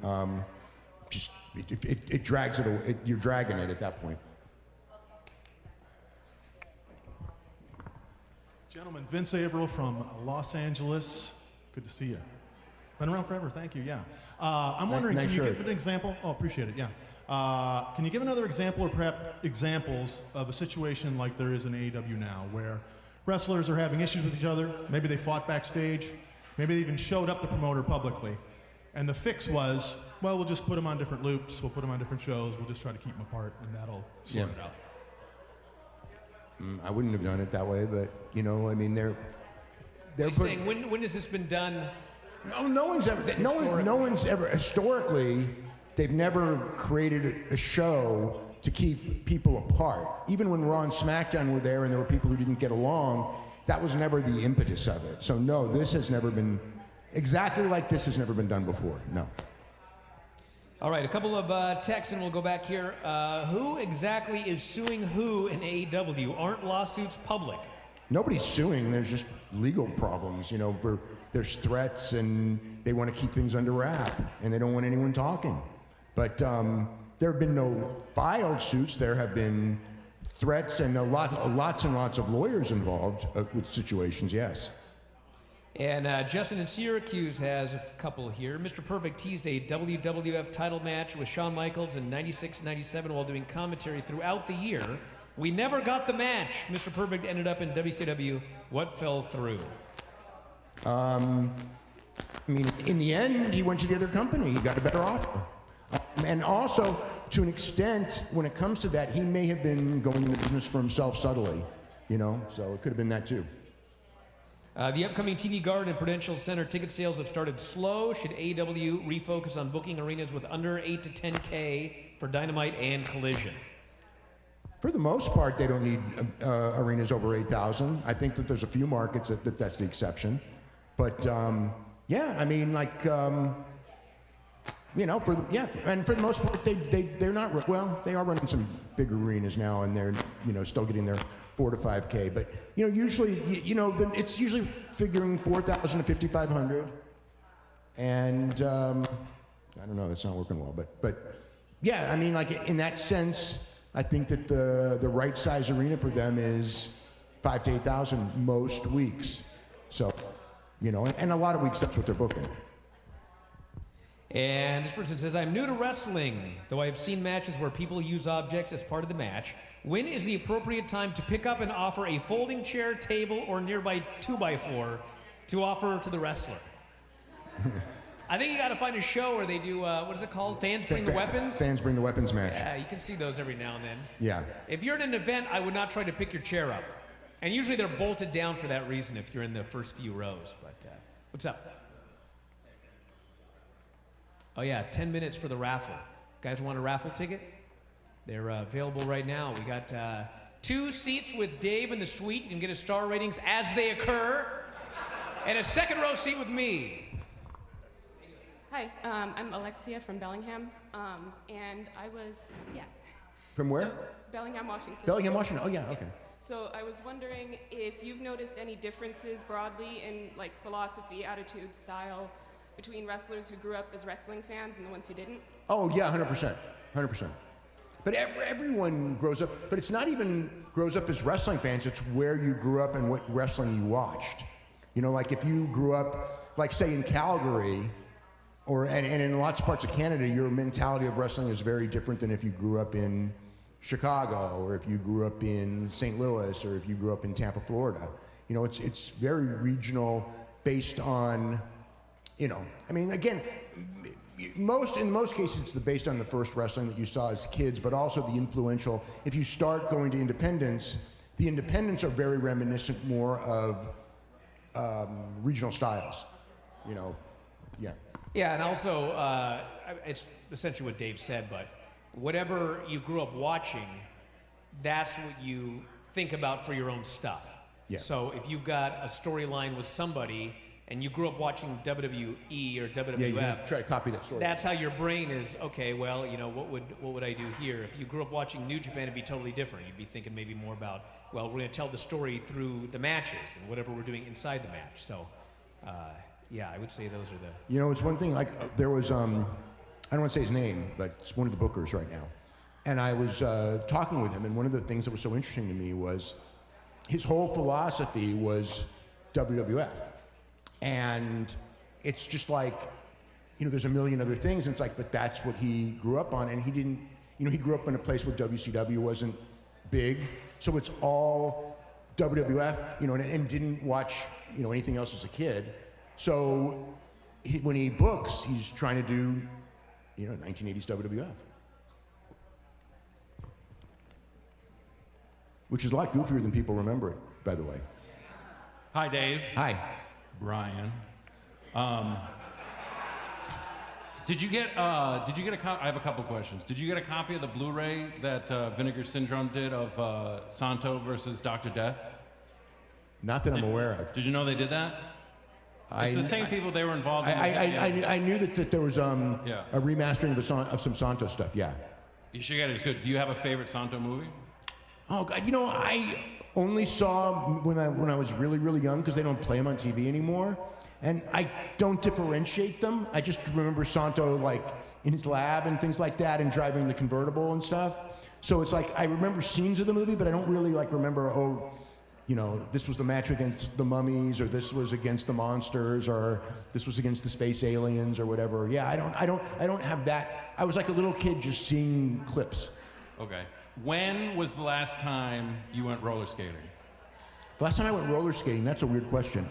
it drags it away. You're dragging it at that point. Gentlemen, Vince Averill from Los Angeles. Good to see you. Been around forever, thank you, yeah. I'm wondering, nice can you shirt. give an example? Oh, appreciate it, yeah. Can you give another example or perhaps examples of a situation like there is in AEW now where wrestlers are having issues with each other, maybe they fought backstage, maybe they even showed up the promoter publicly, and the fix was, well, we'll just put them on different loops, we'll put them on different shows, we'll just try to keep them apart, and that'll sort it out. I wouldn't have done it that way, but they're saying when has this been done? No one's ever historically. They've never created a show to keep people apart. Even when Raw and SmackDown were there, and there were people who didn't get along, that was never the impetus of it. So no, this has never been exactly like this has never been done before. No. All right, a couple of texts, and we'll go back here. Who exactly is suing who in AEW? Aren't lawsuits public? Nobody's suing. There's just legal problems. There's threats, and they want to keep things under wrap, and they don't want anyone talking. But there have been no filed suits. There have been threats and lots and lots of lawyers involved with situations, yes. And Justin in Syracuse has a couple here. Mr. Perfect teased a WWF title match with Shawn Michaels in 96-97 while doing commentary throughout the year. We never got the match. Mr. Perfect ended up in WCW. What fell through? In the end, he went to the other company. He got a better offer. And also, to an extent, when it comes to that, he may have been going into business for himself subtly, so it could have been that too. The upcoming TD Garden and Prudential Center ticket sales have started slow. Should AEW refocus on booking arenas with under 8 to 10K for Dynamite and Collision? For the most part, they don't need arenas over 8,000. I think that there's a few markets that's the exception. But and for the most part, they're not, well, they are running some big arenas now, and they're, still getting their 4 to 5K. But, usually, it's usually figuring 4,000 to 5,500. And, I don't know, that's not working well. But yeah, in that sense, I think that the right size arena for them is, 5 to 8,000 most weeks. So, you know, and a lot of weeks that's what they're booking. And this person says, I'm new to wrestling, though I have seen matches where people use objects as part of the match. When is the appropriate time to pick up and offer a folding chair, table, or nearby 2x4 to offer to the wrestler? I think you got to find a show where they do, what is it called? Fans Bring the Weapons? Fans Bring the Weapons match. Yeah, you can see those every now and then. Yeah. If you're at an event, I would not try to pick your chair up. And usually they're bolted down for that reason if you're in the first few rows. But what's up? Oh yeah, 10 minutes for the raffle. Guys want a raffle ticket? They're available right now. We got 2 seats with Dave in the suite. You can get his star ratings as they occur. And a second row seat with me. Hi, I'm Alexia from Bellingham, and I was, From where? So, Bellingham, Washington. Bellingham, Washington. Oh, yeah, okay. So I was wondering if you've noticed any differences broadly in like philosophy, attitude, style between wrestlers who grew up as wrestling fans and the ones who didn't? Oh, yeah, 100%. 100%. But everyone grows up, but it's not even grows up as wrestling fans, it's where you grew up and what wrestling you watched. You know, like if you grew up, like say in Calgary, and in lots of parts of Canada, your mentality of wrestling is very different than if you grew up in Chicago, or if you grew up in St. Louis, or if you grew up in Tampa, Florida. You know, it's very regional, based on, you know, I mean, again, in most cases, it's based on the first wrestling that you saw as kids, but also the influential. If you start going to independents, the independents are very reminiscent more of regional styles. You know, yeah. Yeah, and also, it's essentially what Dave said, but whatever you grew up watching, that's what you think about for your own stuff. Yeah. So if you've got a storyline with somebody and you grew up watching WWE or WWF, Yeah, you try to copy that story. that's how your brain is, okay, well, you know, what would I do here? If you grew up watching New Japan, it'd be totally different. You'd be thinking maybe more about, well, we're going to tell the story through the matches and whatever we're doing inside the match. So, yeah, I would say those are the... You know, it's one thing, like, there was, I don't want to say his name, but it's one of the bookers right now. And I was talking with him, and one of the things that was so interesting to me was his whole philosophy was WWF. And it's just like, you know, there's a million other things, and it's like, but that's what he grew up on, and he didn't, you know, he grew up in a place where WCW wasn't big, so it's all WWF, you know, and didn't watch, you know, anything else as a kid. So when he books, he's trying to do, you know, 1980s WWF. Which is a lot goofier than people remember it, by the way. Hi, Dave. Hi. Brian. Did you get a copy? I have a couple questions. Did you get a copy of the Blu-ray that Vinegar Syndrome did of Santo versus Dr. Death? Not that I'm aware of. Did you know they did that? It's the same people they were involved in. I knew that there was a remastering of some Santo stuff, yeah. You should get it. It's good. Do you have a favorite Santo movie? Oh, God, you know, I only saw when I was really, really young, because they don't play them on TV anymore. And I don't differentiate them. I just remember Santo, like, in his lab and things like that, and driving the convertible and stuff. So it's like, I remember scenes of the movie, but I don't really, like, remember, oh, you know, this was the match against the mummies, or this was against the monsters, or this was against the space aliens, or whatever. Yeah, I don't have that. I was like a little kid just seeing clips. Okay. When was the last time you went roller skating? The last time I went roller skating, that's a weird question.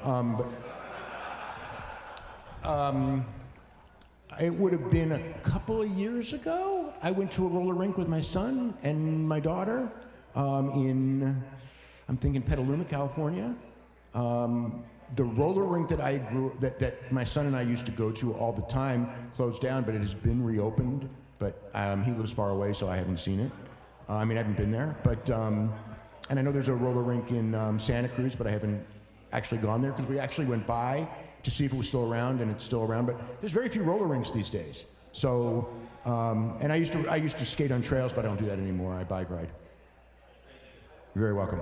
It would have been a couple of years ago. I went to a roller rink with my son and my daughter in, I'm thinking Petaluma, California. The roller rink that that my son and I used to go to all the time closed down, but it has been reopened. But he lives far away, so I haven't seen it. I mean, I haven't been there, but, and I know there's a roller rink in Santa Cruz, but I haven't actually gone there, because we actually went by to see if it was still around, and it's still around, but there's very few roller rinks these days. So, and I used to skate on trails, but I don't do that anymore. I bike ride. You're very welcome.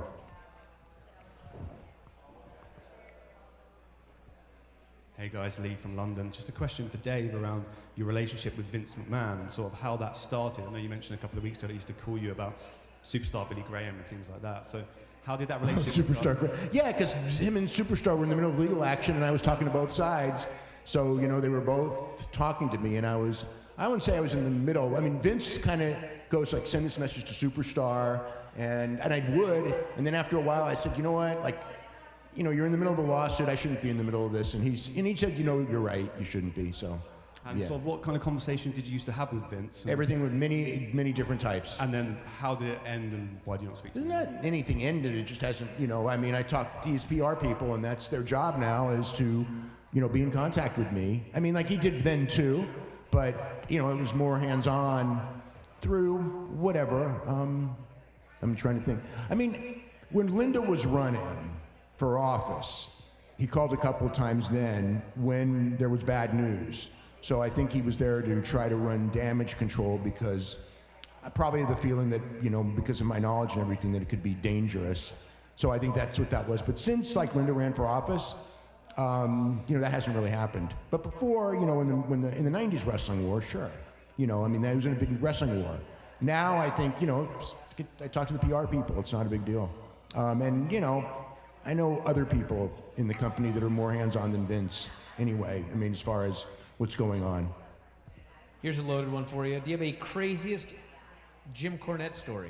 Hey guys, Lee from London. Just a question for Dave around your relationship with Vince McMahon and sort of how that started. I know you mentioned a couple of weeks ago that he used to call you about superstar Billy Graham and things like that. So How did that relationship Superstar. Yeah, because him and Superstar were in the middle of legal action, and I was talking to both sides. So, you know, they were both talking to me, and I wouldn't say I was in the middle. I mean, Vince kind of goes like, send this message to Superstar, and I would, and then after a while I said, you know what, like, you know, you're in the middle of a lawsuit, I shouldn't be in the middle of this, and he said, you know, you're right, you shouldn't be, so. And yeah. so what kind of conversation did you used to have with Vince? Everything with many different types. And then how did it end, and why do you not speak to him? Not anything ended, it just hasn't, you know, I mean, I talk to these PR people, and that's their job now, is to, you know, be in contact with me. I mean, like he did then too, but, you know, it was more hands-on through whatever. I'm trying to think. I mean, when Linda was running for office, he called a couple of times then when there was bad news. So I think he was there to try to run damage control, because I probably had the feeling that, you know, because of my knowledge and everything, that it could be dangerous. So I think that's what that was. But since like Linda ran for office, you know, that hasn't really happened. But before, you know, in the 90s wrestling war, sure. You know, I mean, that was in a big wrestling war. Now I think, you know, I talk to the PR people, it's not a big deal. And, you know, I know other people in the company that are more hands-on than Vince anyway. I mean, as far as what's going on. Here's a loaded one for you. Do you have a craziest Jim Cornette story?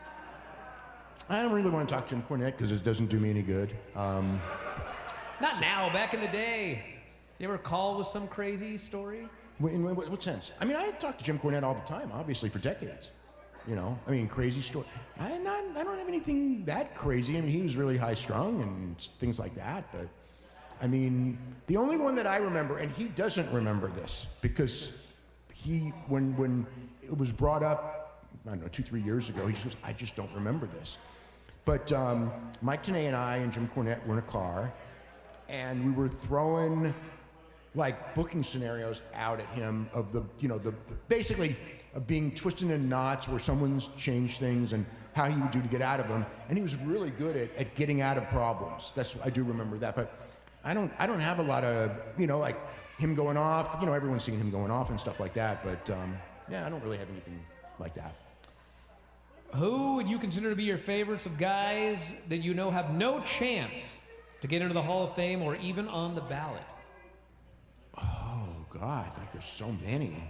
I don't really want to talk to Jim Cornette because it doesn't do me any good. Not now, back in the day. You ever call with some crazy story? In what sense? I mean, I talk to Jim Cornette all the time, obviously, for decades. You know, I mean, crazy story. I don't have anything that crazy. I mean, he was really high-strung and things like that, but I mean, the only one that I remember, and he doesn't remember this, because he, when it was brought up, I don't know, 2-3 years ago, he goes, I just don't remember this. But Mike Tenay and I and Jim Cornette were in a car, and we were throwing like booking scenarios out at him of the, you know, the basically of being twisted in knots where someone's changed things and how he would do to get out of them. And he was really good at getting out of problems. I do remember that, but I don't have a lot of, you know, like him going off, you know, everyone's seen him going off and stuff like that, but yeah, I don't really have anything like that. Who would you consider to be your favorites of guys that you know have no chance to get into the Hall of Fame or even on the ballot? Oh, God, like there's so many.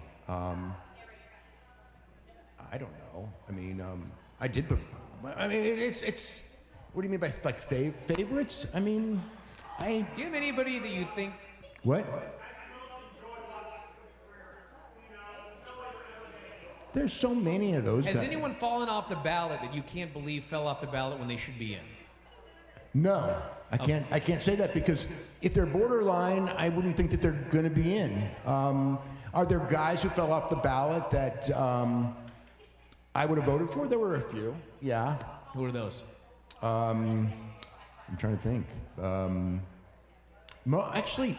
I don't know. I mean, I mean, it's, what do you mean by like favorites? I mean, do you have anybody that you think? What? There's so many of those guys. Has anyone fallen off the ballot that you can't believe fell off the ballot when they should be in? No, I can't say that, because if they're borderline, I wouldn't think that they're going to be in. Are there guys who fell off the ballot that I would have voted for? There were a few, yeah. Who are those? I'm trying to think. Actually,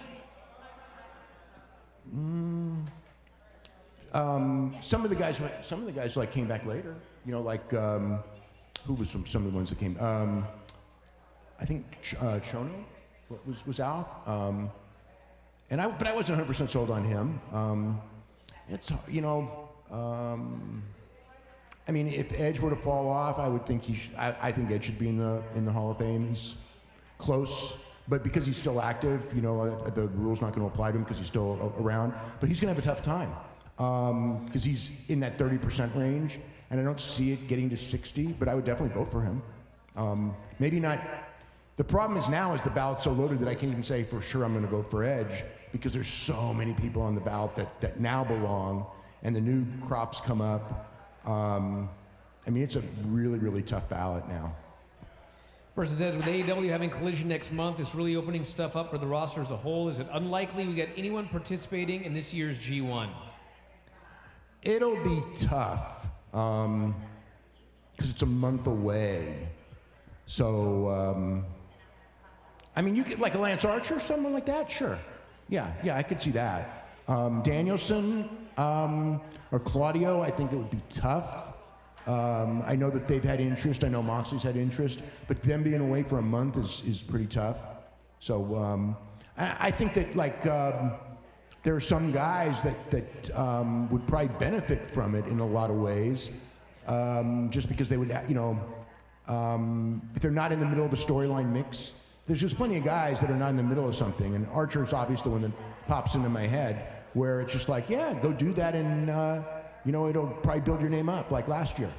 some of the guys like came back later. You know, like who was some of the ones that came? I think Chono was out, but I wasn't 100% sold on him. It's, you know, I mean, if Edge were to fall off, I would think I think Edge should be in the Hall of Fame. He's close, but because he's still active, you know, the rule's not going to apply to him because he's still around. But he's going to have a tough time because he's in that 30% range, and I don't see it getting to 60. But I would definitely vote for him. Maybe not. The problem is now is the ballot's so loaded that I can't even say for sure I'm going to vote for Edge, because there's so many people on the ballot that now belong, and the new crops come up. I mean, it's a really, really tough ballot now. Person says, with AEW having Collision next month, it's really opening stuff up for the roster as a whole. Is it unlikely we get anyone participating in this year's G1? It'll be tough, because it's a month away. So, I mean, you could, like a Lance Archer or someone like that, sure. Yeah, I could see that. Danielson or Claudio, I think it would be tough. I know that they've had interest. I know Moxley's had interest, but them being away for a month is pretty tough. So I think that like there are some guys that would probably benefit from it in a lot of ways, just because they would, you know, if they're not in the middle of a storyline mix, there's just plenty of guys that are not in the middle of something. And Archer's obviously the one that pops into my head, where it's just like, yeah, go do that, and it'll probably build your name up like last year.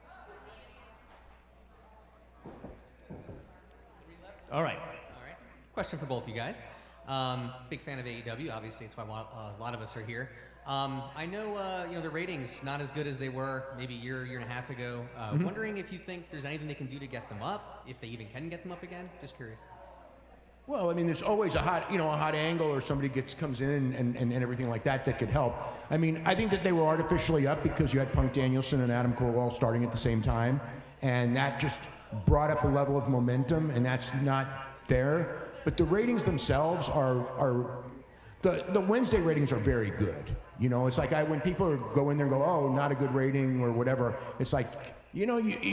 All right. Question for both of you guys. Big fan of AEW. Obviously, it's why a lot of us are here. I know, the ratings not as good as they were maybe a year and a half ago. Wondering if you think there's anything they can do to get them up, if they even can get them up again. Just curious. Well, I mean, there's always a hot angle, or somebody comes in and everything like that could help. I mean, I think that they were artificially up because you had Punk Danielson and Adam Cole all starting at the same time, and that just brought up a level of momentum, and that's not there. But the ratings themselves are the Wednesday ratings are very good. It's like when people go in there and go, oh, not a good rating or whatever. It's like, you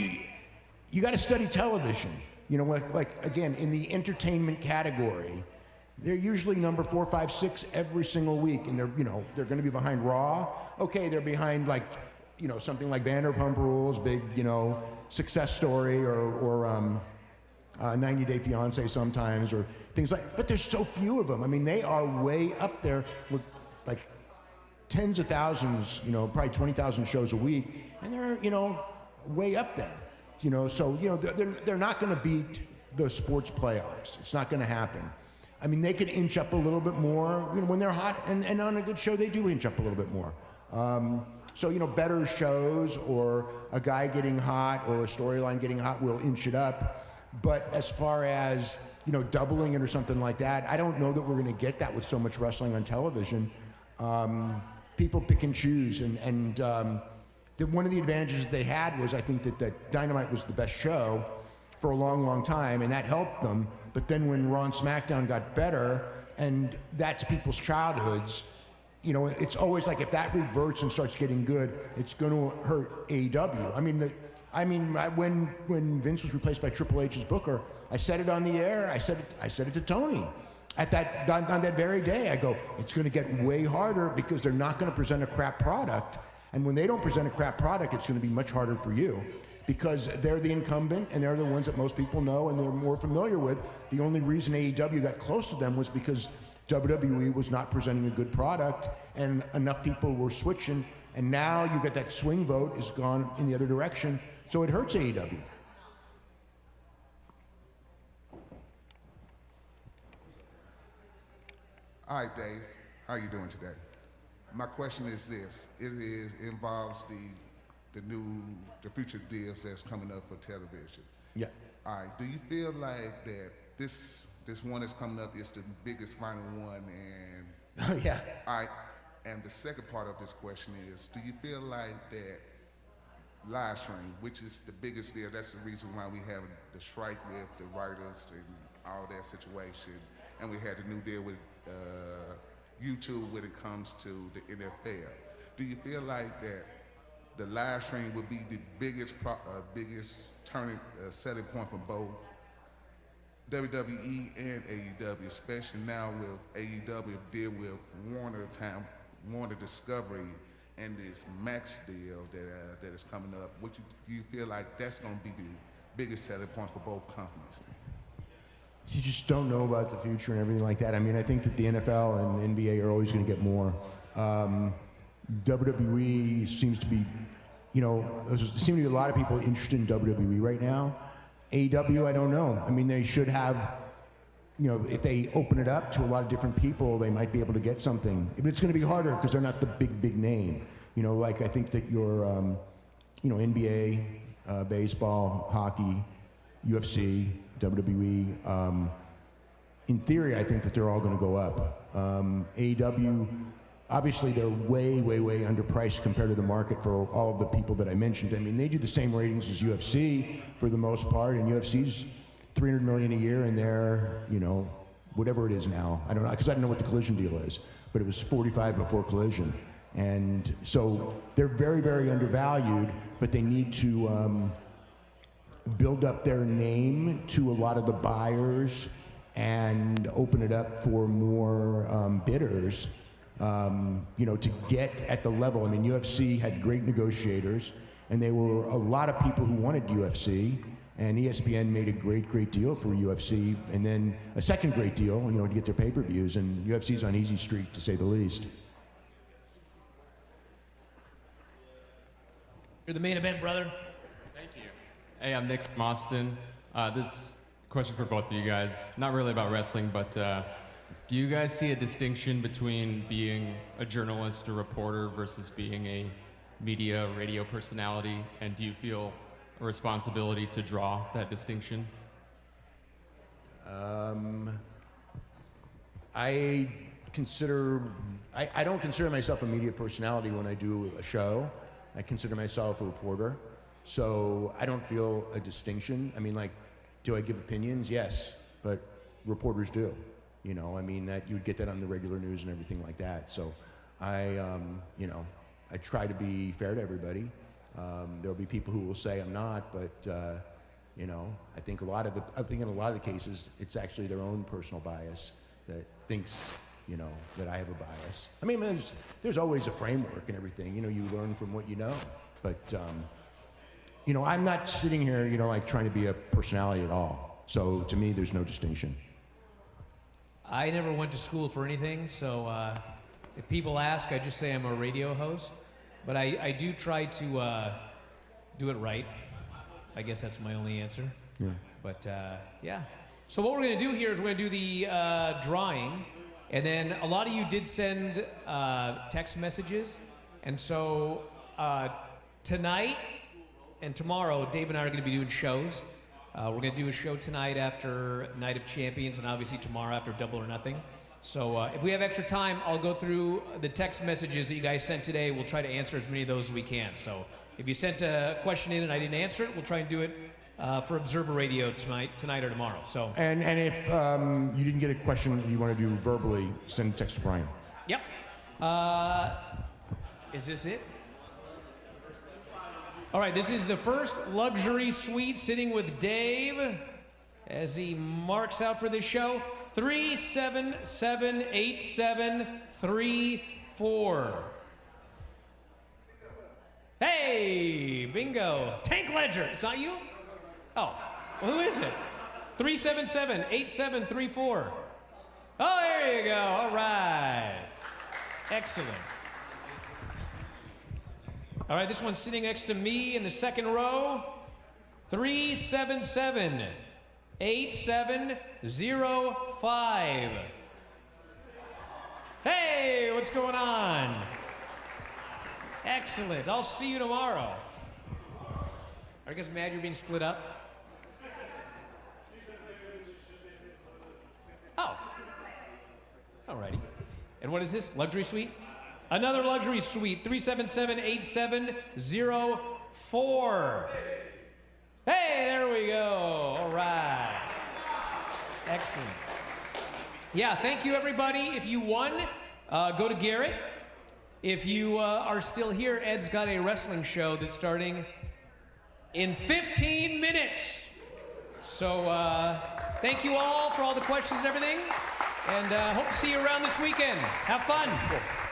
got to study television. Like again, in the entertainment category, they're usually number 4, 5, 6 every single week, and they're going to be behind Raw. Okay, they're behind something like Vanderpump Rules, big success story, or 90 Day Fiance sometimes, or things like. But there's so few of them. I mean, they are way up there with like tens of thousands, probably 20,000 shows a week, and they're way up there. So they're not going to beat the sports playoffs. It's not going to happen. I mean, they could inch up a little bit more. When they're hot and on a good show, they do inch up a little bit more. So better shows, or a guy getting hot, or a storyline getting hot will inch it up. But as far as doubling it or something like that, I don't know that we're going to get that with so much wrestling on television. People pick and choose, and one of the advantages that they had was, I think, that Dynamite was the best show for a long, long time, and that helped them. But then when Raw and SmackDown got better, and that's people's childhoods, it's always like if that reverts and starts getting good, it's going to hurt AEW. I mean, when Vince was replaced by Triple H's Booker, I said it on the air. I said it to Tony. On that very day, I go, it's going to get way harder because they're not going to present a crap product. And when they don't present a crap product, it's going to be much harder for you, because they're the incumbent and they're the ones that most people know and they're more familiar with. The only reason AEW got close to them was because WWE was not presenting a good product, and enough people were switching. And now you get that swing vote is gone in the other direction, so it hurts AEW. All right, Dave. How are you doing today? My question is this: it involves the future deals that's coming up for television. Yeah. All right. Do you feel like that this one that's coming up is the biggest final one? And yeah. All right. And the second part of this question is: do you feel like that live stream, which is the biggest deal, that's the reason why we have the strike with the writers and all that situation, and we had the new deal with YouTube when it comes to the NFL. Do you feel like that the live stream would be the biggest selling point for both WWE and AEW, especially now with AEW deal with Warner Discovery and this Max deal that is coming up? Do you feel like that's going to be the biggest selling point for both companies? You just don't know about the future and everything like that. I mean, I think that the NFL and NBA are always going to get more. WWE seems to be, there seem to be a lot of people interested in WWE right now. AEW, I don't know. I mean, they should have, if they open it up to a lot of different people, they might be able to get something. But it's going to be harder because they're not the big name. Like I think that your, NBA, baseball, hockey, UFC, WWE. In theory, I think that they're all going to go up. AEW, obviously, they're way underpriced compared to the market for all of the people that I mentioned. I mean, they do the same ratings as UFC for the most part, and UFC's $300 million a year, and they're, whatever it is now. I don't know, because I don't know what the Collision deal is, but it was 45 before Collision. And so they're very undervalued, but they need to build up their name to a lot of the buyers and open it up for more bidders, to get at the level. I mean, UFC had great negotiators, and there were a lot of people who wanted UFC, And ESPN made a great deal for UFC, and then a second great deal, you know, to get their pay-per-views, and UFC's on easy street, to say the least. You're the main event, brother. Thank you. Hey, I'm Nick from Austin. This question for both of you guys, not really about wrestling, but do you guys see a distinction between being a journalist or reporter versus being a media, radio personality, and do you feel a responsibility to draw that distinction? I don't consider myself a media personality when I do a show. I consider myself a reporter. So I don't feel a distinction. I mean, like, do I give opinions? Yes, but reporters do. You know, I mean, that you'd get that on the regular news and everything like that. So you know, I try to be fair to everybody. There'll be people who will say I'm not, but you know, I think in a lot of the cases, it's actually their own personal bias that thinks, you know, that I have a bias. I mean, there's always a framework and everything. You know, you learn from what you know, but you know, I'm not sitting here, you know, like trying to be a personality at all. So to me, there's no distinction. I never went to school for anything, so if people ask, I just say I'm a radio host. But I do try to do it right. I guess that's my only answer. Yeah. But yeah. So what we're going to do here is we're going to do the drawing. And then a lot of you did send text messages. And so tonight and tomorrow, Dave and I are going to be doing shows. We're going to do a show tonight after Night of Champions and obviously tomorrow after Double or Nothing. So if we have extra time, I'll go through the text messages that you guys sent today. We'll try to answer as many of those as we can. So if you sent a question in and I didn't answer it, we'll try and do it for Observer Radio tonight or tomorrow. So. And if you didn't get a question you want to do verbally, send a text to Brian. Yep. Is this it? All right, this is the first luxury suite sitting with Dave as he marks out for this show. 3778734. Hey, bingo. Tank Ledger. It's not you? Oh, well, who is it? 3778734. Oh, there you go. All right. Excellent. All right, this one's sitting next to me in the second row. 3778705. Hey, what's going on? Excellent. I'll see you tomorrow. I guess mad you're being split up. Oh. Alrighty. And what is this? Luxury suite? Another luxury suite. 3778704. Hey, there we go. All right. Excellent. Yeah, thank you, everybody. If you won, go to Garrett. If you are still here, Ed's got a wrestling show that's starting in 15 minutes. So thank you all for all the questions and everything. And hope to see you around this weekend. Have fun. Cool.